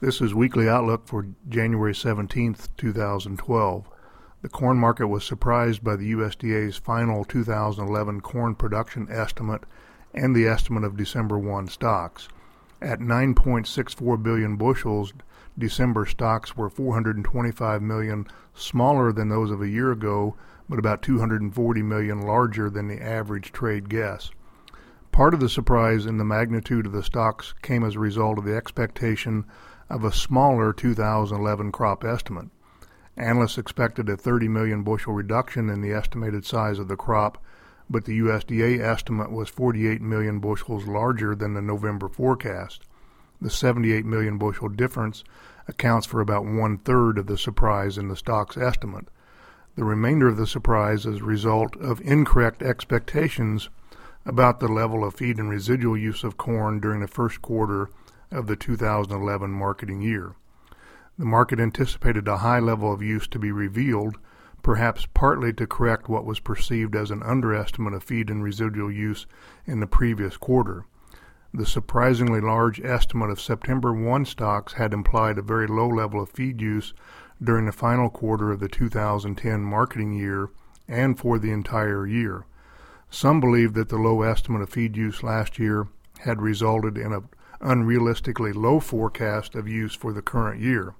This is Weekly Outlook for January 17th, 2012. The corn market was surprised by the USDA's final 2011 corn production estimate and the estimate of December 1 stocks. At 9.64 billion bushels, December stocks were 425 million smaller than those of a year ago, but about 240 million larger than the average trade guess. Part of the surprise in the magnitude of the stocks came as a result of the expectation of a smaller 2011 crop estimate. Analysts expected a 30 million bushel reduction in the estimated size of the crop, but the USDA estimate was 48 million bushels larger than the November forecast. The 78 million bushel difference accounts for about one-third of the surprise in the stock's estimate. The remainder of the surprise is a result of incorrect expectations about the level of feed and residual use of corn during the first quarter of the 2011 marketing year. The market anticipated a high level of use to be revealed, perhaps partly to correct what was perceived as an underestimate of feed and residual use in the previous quarter. The surprisingly large estimate of September 1 stocks had implied a very low level of feed use during the final quarter of the 2010 marketing year and for the entire year. Some believe that the low estimate of feed use last year had resulted in an unrealistically low forecast of use for the current year.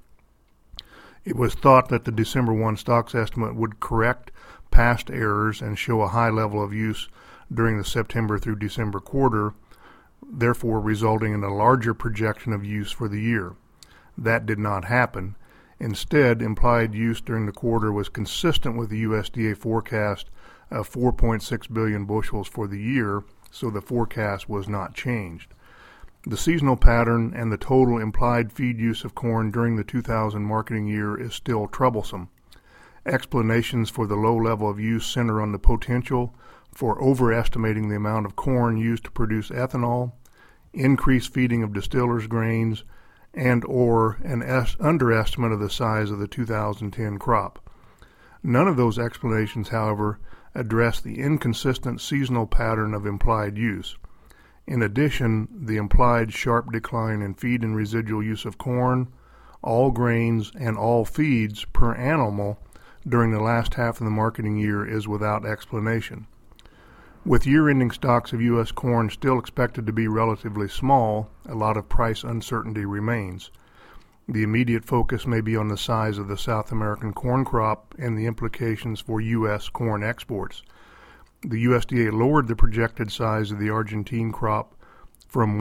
It was thought that the December 1 stocks estimate would correct past errors and show a high level of use during the September through December quarter, therefore resulting in a larger projection of use for the year. That did not happen. Instead, implied use during the quarter was consistent with the USDA forecast of 4.6 billion bushels for the year, so the forecast was not changed. The seasonal pattern and the total implied feed use of corn during the 2000 marketing year is still troublesome. Explanations for the low level of use center on the potential for overestimating the amount of corn used to produce ethanol, increased feeding of distillers' grains, and or an underestimate of the size of the 2010 crop. None of those explanations, however, address the inconsistent seasonal pattern of implied use. In addition, the implied sharp decline in feed and residual use of corn, all grains, and all feeds per animal during the last half of the marketing year is without explanation. With year-ending stocks of U.S. corn still expected to be relatively small, a lot of price uncertainty remains. The immediate focus may be on the size of the South American corn crop and the implications for U.S. corn exports. The USDA lowered the projected size of the Argentine crop from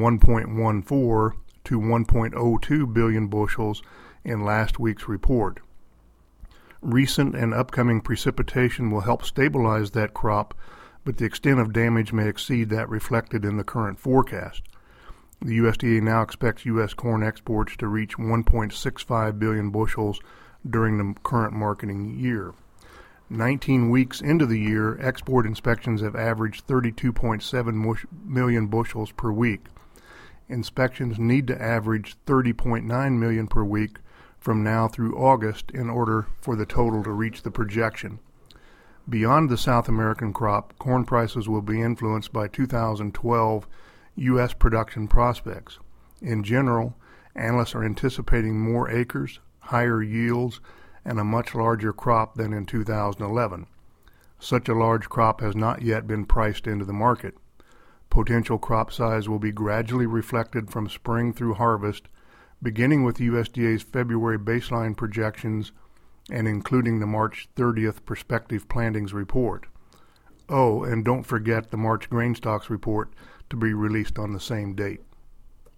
1.14 to 1.02 billion bushels in last week's report. Recent and upcoming precipitation will help stabilize that crop, but the extent of damage may exceed that reflected in the current forecast. The USDA now expects U.S. corn exports to reach 1.65 billion bushels during the current marketing year. 19 weeks into the year, export inspections have averaged 32.7 million bushels per week. Inspections need to average 30.9 million per week from now through August in order for the total to reach the projection. Beyond the South American crop, corn prices will be influenced by 2012 U.S. production prospects. In general, analysts are anticipating more acres, higher yields, and a much larger crop than in 2011. Such a large crop has not yet been priced into the market. Potential crop size will be gradually reflected from spring through harvest, beginning with USDA's February baseline projections and including the March 30th prospective plantings report. Oh, and don't forget the March grain stocks report to be released on the same date.